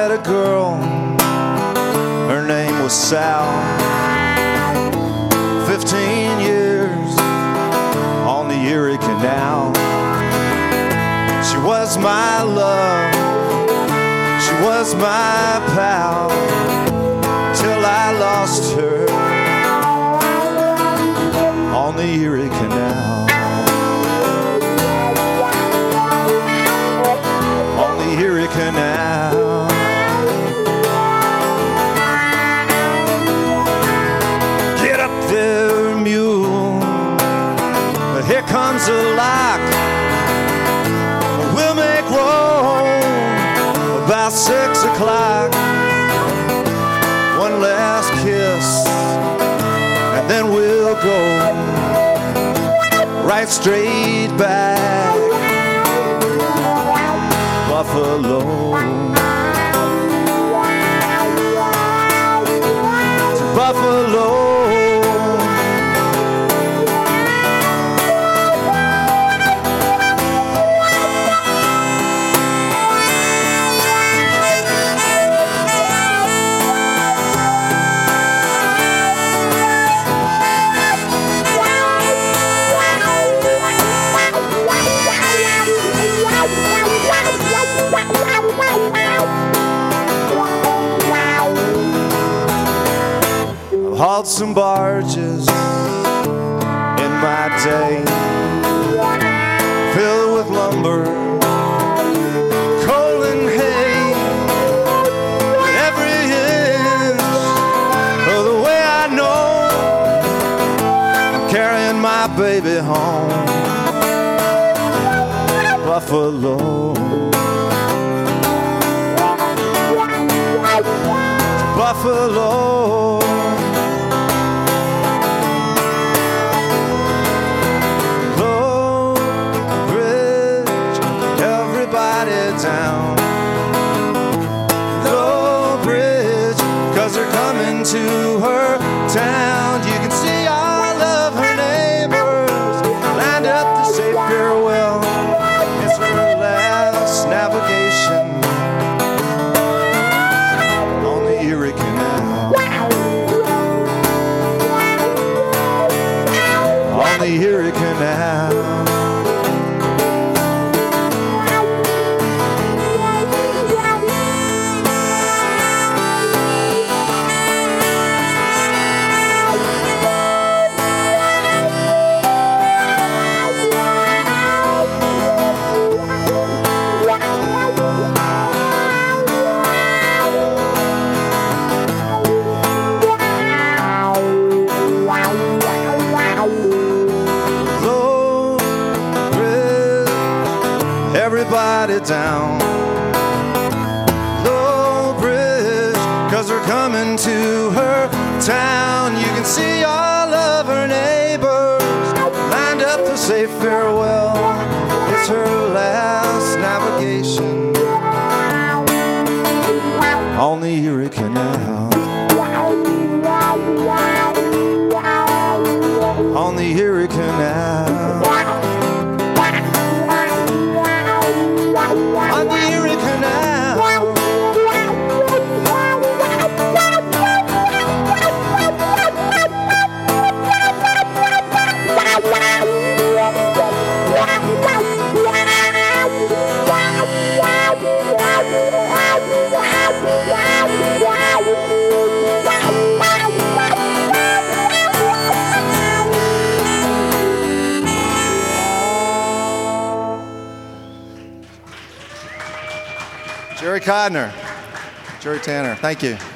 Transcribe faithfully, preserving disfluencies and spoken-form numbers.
met a girl, her name was Sal. Fifteen years on the Erie Canal. She was my love, she was my pal, till I lost her on the Erie Canal. On the Erie Canal. Get up there, mule, here comes a lock. We'll make roll about six o'clock. One last kiss and then we'll go right straight back Buffalo. To Buffalo. Hauled some barges in my day, filled with lumber, coal and hay. But every inch of the way I know, I'm carrying my baby home. Buffalo. Buffalo. Down Low Bridge, cause they're coming to her town. You can see all of her neighbors lined up to say farewell. It's her last navigation on the Erie Canal. On the Erie Canal. Everybody down Low Bridge, cause they're coming to her town. You can see all of her neighbors lined up to say farewell. It's her last navigation on the Erie Canal. On the Erie Canal. On the Erie Canal. Jerry Codner, Jerry Tanner, thank you.